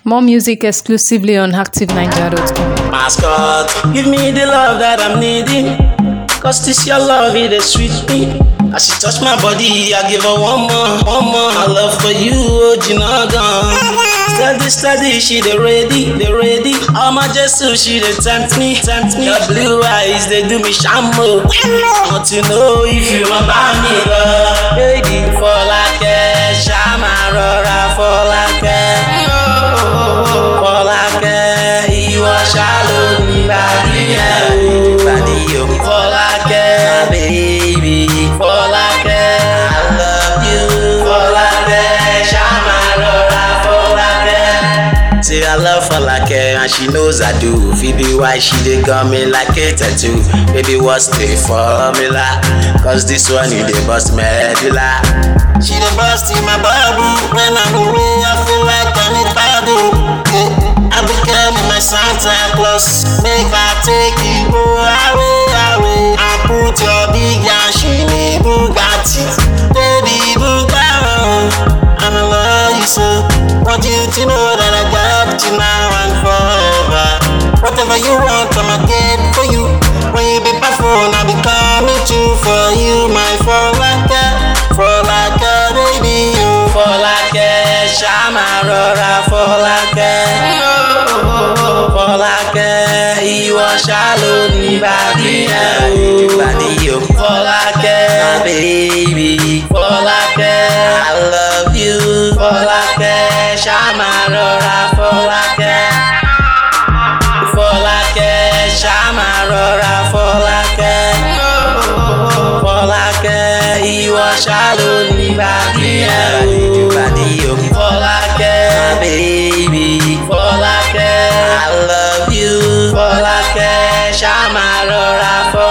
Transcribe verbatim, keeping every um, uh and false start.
More music exclusively on active nigeria dot com. Mascot, give me the love that I'm needing. Cause this your love, it is sweet me. As she touch my body, I give her one more, one more. My love for you, oh, Jinagan. Steady, steady, she the ready, the ready. All my Jesus, she the tempt me, tempt me. Your blue eyes, they do me shambo. Want to know if you about me, love. Baby, for like a shama, rora, for like a, for like a, you are shallow, body, body, for like a, baby, for like a, I love you, for like a, shama, rora, for like a. Say I love for like a, and she knows I do. Phoebe, why she dey got me like a tattoo? Baby, what's the formula? Cause this one you dey bust medulla. She dey bust in my bubble. When I'm away, I feel like I need badu. I became my Santa Claus. Make I take you go away, away. I put your big yashini Bugatti, baby Bugatti. I'm in love you so. Want you to know that I got you now and forever. Whatever you want, I'ma get for you. When you be my phone, I'll be coming to for you, my for like a, for like a baby, you for like a shama rora, for like a, for like a, you are shallow, body, body, you for like a, baby, for like a, I love you, for like a shama rora, for like a. For like a shama rora, for like a, for like a, you are shallow, body, body, for like a, baby, for like a, I love you, for like a shama rora, for